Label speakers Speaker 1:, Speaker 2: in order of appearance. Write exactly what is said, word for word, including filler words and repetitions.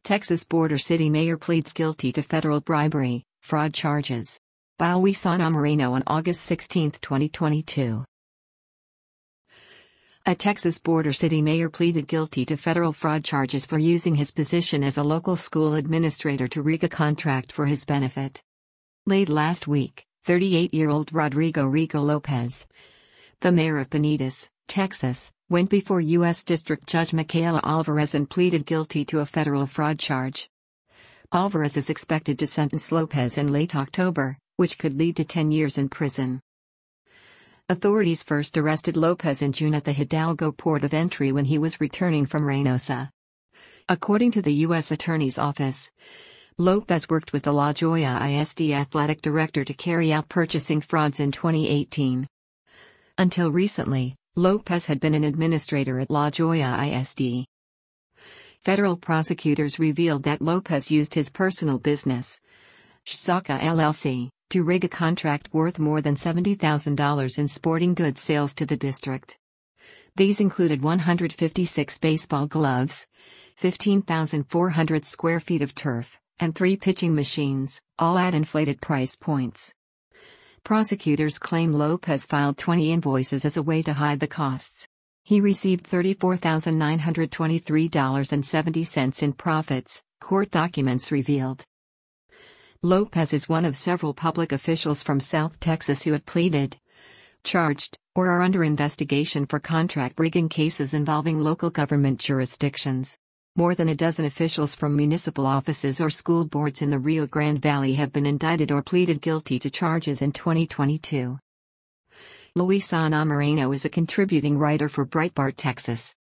Speaker 1: Texas Border City mayor pleads guilty to federal bribery, fraud charges. By Luisana Moreno on August sixteenth, twenty twenty-two. A Texas Border City mayor pleaded guilty to federal fraud charges for using his position as a local school administrator to rig a contract for his benefit. Late last week, thirty-eight-year-old Rodrigo Rigo Lopez, the mayor of Benitez, Texas, went before U S District Judge Micaela Alvarez and pleaded guilty to a federal fraud charge. Alvarez is expected to sentence Lopez in late October, which could lead to ten years in prison. Authorities first arrested Lopez in June at the Hidalgo port of entry when he was returning from Reynosa. According to the U S Attorney's Office, Lopez worked with the La Joya I S D athletic director to carry out purchasing frauds in twenty eighteen. Until recently, Lopez had been an administrator at La Joya I S D. Federal prosecutors revealed that Lopez used his personal business, Shsaka L L C, to rig a contract worth more than seventy thousand dollars in sporting goods sales to the district. These included one hundred fifty-six baseball gloves, fifteen thousand four hundred square feet of turf, and three pitching machines, all at inflated price points. Prosecutors claim Lopez filed twenty invoices as a way to hide the costs. He received thirty-four thousand nine hundred twenty-three dollars and seventy cents in profits, court documents revealed. Lopez is one of several public officials from South Texas who have pleaded, charged, or are under investigation for contract rigging cases involving local government jurisdictions. More than a dozen officials from municipal offices or school boards in the Rio Grande Valley have been indicted or pleaded guilty to charges in twenty twenty-two. Luisana Moreno is a contributing writer for Breitbart Texas.